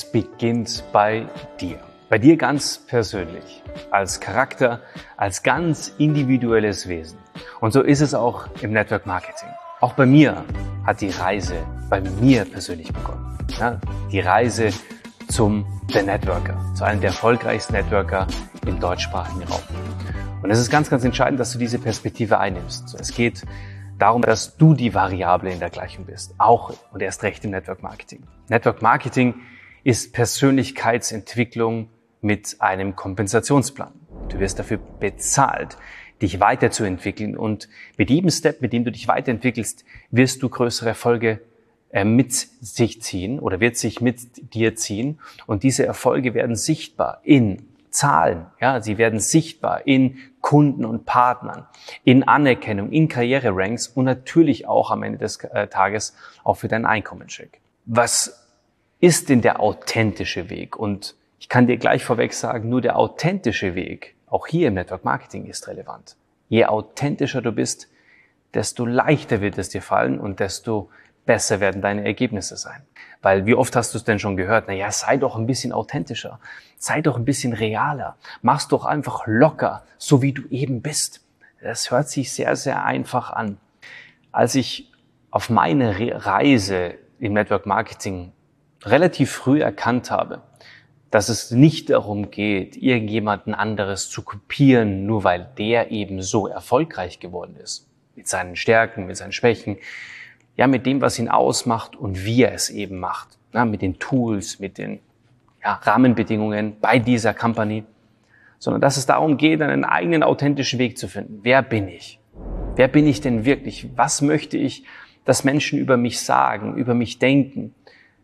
beginnt bei dir. Bei dir ganz persönlich, als Charakter, als ganz individuelles Wesen. Und so ist es auch im Network Marketing. Auch bei mir hat die Reise bei mir persönlich begonnen. Ja, die Reise zum The Networker, zu einem der erfolgreichsten Networker im deutschsprachigen Raum. Und es ist ganz, ganz entscheidend, dass du diese Perspektive einnimmst. Es geht darum, dass du die Variable in der Gleichung bist. Auch und erst recht im Network Marketing. Network Marketing ist Persönlichkeitsentwicklung mit einem Kompensationsplan. Du wirst dafür bezahlt, dich weiterzuentwickeln, und mit jedem Step, mit dem du dich weiterentwickelst, wirst du größere Erfolge mit sich ziehen oder wird sich mit dir ziehen, und diese Erfolge werden sichtbar in Zahlen, ja, sie werden sichtbar in Kunden und Partnern, in Anerkennung, in Karriereranks und natürlich auch am Ende des Tages auch für deinen Einkommenscheck. Was ist denn der authentische Weg? Und ich kann dir gleich vorweg sagen, nur der authentische Weg, auch hier im Network Marketing, ist relevant. Je authentischer du bist, desto leichter wird es dir fallen und desto besser werden deine Ergebnisse sein. Weil wie oft hast du es denn schon gehört? Naja, sei doch ein bisschen authentischer, sei doch ein bisschen realer, mach's doch einfach locker, so wie du eben bist. Das hört sich sehr, sehr einfach an. Als ich auf meine Reise im Network Marketing relativ früh erkannt habe, dass es nicht darum geht, irgendjemanden anderes zu kopieren, nur weil der eben so erfolgreich geworden ist. Mit seinen Stärken, mit seinen Schwächen, ja, mit dem, was ihn ausmacht und wie er es eben macht. Ja, mit den Tools, mit den Rahmenbedingungen bei dieser Company. Sondern dass es darum geht, einen eigenen authentischen Weg zu finden. Wer bin ich? Wer bin ich denn wirklich? Was möchte ich, dass Menschen über mich sagen, über mich denken?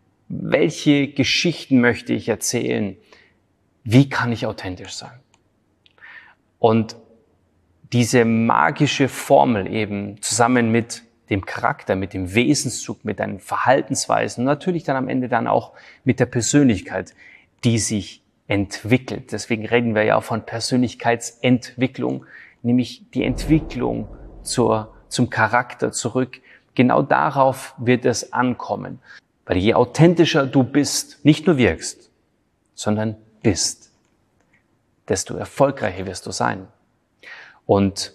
Welche Geschichten möchte ich erzählen? Wie kann ich authentisch sein? Und diese magische Formel eben zusammen mit dem Charakter, mit dem Wesenszug, mit deinen Verhaltensweisen und natürlich dann am Ende dann auch mit der Persönlichkeit, die sich entwickelt. Deswegen reden wir ja auch von Persönlichkeitsentwicklung, nämlich die Entwicklung zum Charakter zurück. Genau darauf wird es ankommen. Weil je authentischer du bist, nicht nur wirkst, sondern bist, desto erfolgreicher wirst du sein. Und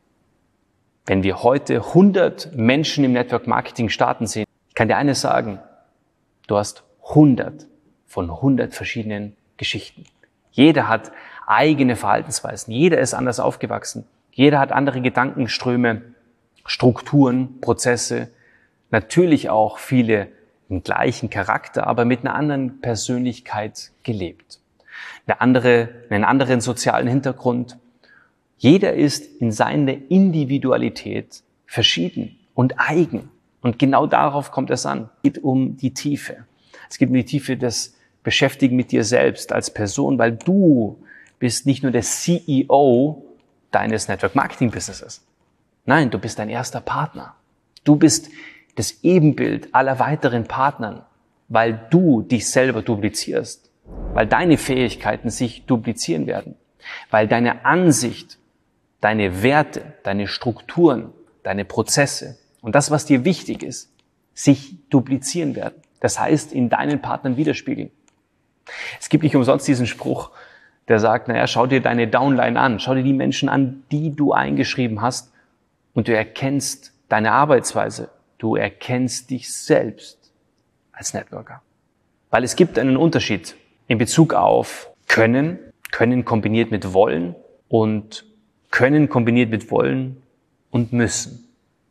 wenn wir heute 100 Menschen im Network Marketing starten sehen, ich kann dir eines sagen, du hast 100 von 100 verschiedenen Geschichten. Jeder hat eigene Verhaltensweisen, jeder ist anders aufgewachsen, jeder hat andere Gedankenströme, Strukturen, Prozesse, natürlich auch viele im gleichen Charakter, aber mit einer anderen Persönlichkeit gelebt. Einen anderen sozialen Hintergrund. Jeder ist in seiner Individualität verschieden und eigen. Und genau darauf kommt es an. Es geht um die Tiefe. Es geht um die Tiefe des Beschäftigen mit dir selbst als Person, weil du bist nicht nur der CEO deines Network Marketing Businesses. Nein, du bist dein erster Partner. Du bist das Ebenbild aller weiteren Partnern, weil du dich selber duplizierst, weil deine Fähigkeiten sich duplizieren werden, weil deine Ansicht, deine Werte, deine Strukturen, deine Prozesse und das, was dir wichtig ist, sich duplizieren werden. Das heißt, in deinen Partnern widerspiegeln. Es gibt nicht umsonst diesen Spruch, der sagt, naja, schau dir deine Downline an, schau dir die Menschen an, die du eingeschrieben hast, und du erkennst deine Arbeitsweise. Du erkennst dich selbst als Networker. Weil es gibt einen Unterschied in Bezug auf Können kombiniert mit Wollen und Können kombiniert mit Wollen und Müssen.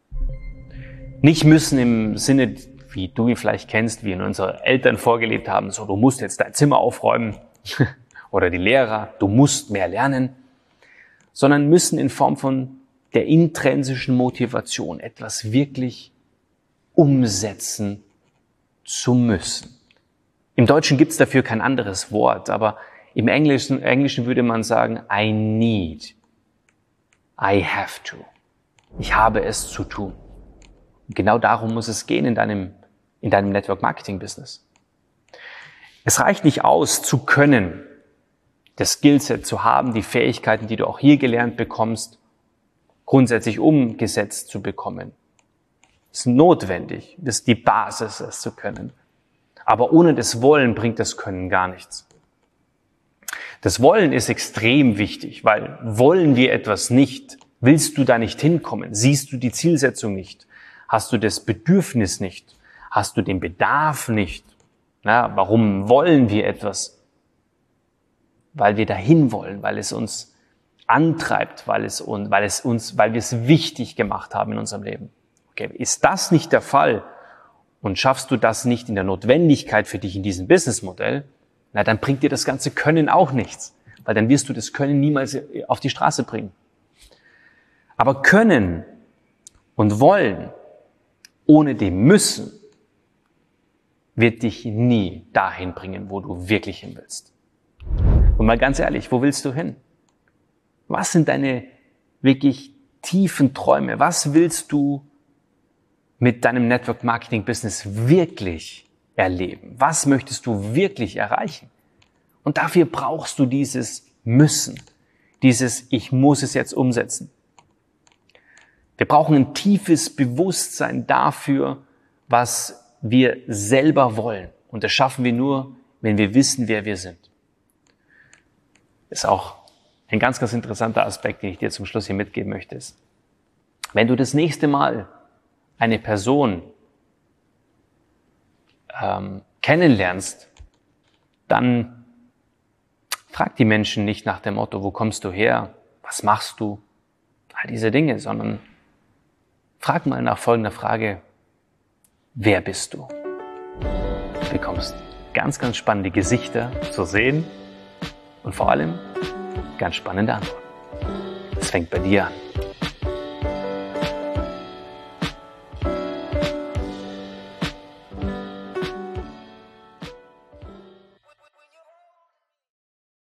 Nicht müssen im Sinne, wie du ihn vielleicht kennst, wie ihn unsere Eltern vorgelebt haben, so du musst jetzt dein Zimmer aufräumen oder die Lehrer, du musst mehr lernen, sondern müssen in Form von der intrinsischen Motivation, etwas wirklich umsetzen zu müssen. Im Deutschen gibt es dafür kein anderes Wort, aber im Englischen würde man sagen, I need, I have to. Ich habe es zu tun. Und genau darum muss es gehen in deinem Network Marketing Business. Es reicht nicht aus, zu können, das Skillset zu haben, die Fähigkeiten, die du auch hier gelernt bekommst, grundsätzlich umgesetzt zu bekommen. Es ist notwendig, das ist die Basis, es zu können. Aber ohne das Wollen bringt das Können gar nichts. Das Wollen ist extrem wichtig, weil wollen wir etwas nicht, willst du da nicht hinkommen, siehst du die Zielsetzung nicht, hast du das Bedürfnis nicht, hast du den Bedarf nicht. Na, warum wollen wir etwas? Weil wir dahin wollen, weil es uns antreibt, weil wir es wichtig gemacht haben in unserem Leben. Okay, ist das nicht der Fall und schaffst du das nicht in der Notwendigkeit für dich in diesem Businessmodell, na, dann bringt dir das ganze Können auch nichts, weil dann wirst du das Können niemals auf die Straße bringen. Aber Können und Wollen ohne dem Müssen wird dich nie dahin bringen, wo du wirklich hin willst. Und mal ganz ehrlich, wo willst du hin? Was sind deine wirklich tiefen Träume? Was willst du mit deinem Network Marketing Business wirklich erleben? Was möchtest du wirklich erreichen? Und dafür brauchst du dieses Müssen, dieses Ich muss es jetzt umsetzen. Wir brauchen ein tiefes Bewusstsein dafür, was wir selber wollen. Und das schaffen wir nur, wenn wir wissen, wer wir sind. Das ist auch ein ganz, ganz interessanter Aspekt, den ich dir zum Schluss hier mitgeben möchte. Ist, wenn du das nächste Mal eine Person kennenlernst, dann frag die Menschen nicht nach dem Motto, wo kommst du her, was machst du, all diese Dinge, sondern frag mal nach folgender Frage, wer bist du? Du bekommst ganz, ganz spannende Gesichter zu sehen und vor allem ganz spannende Antworten. Es fängt bei dir an.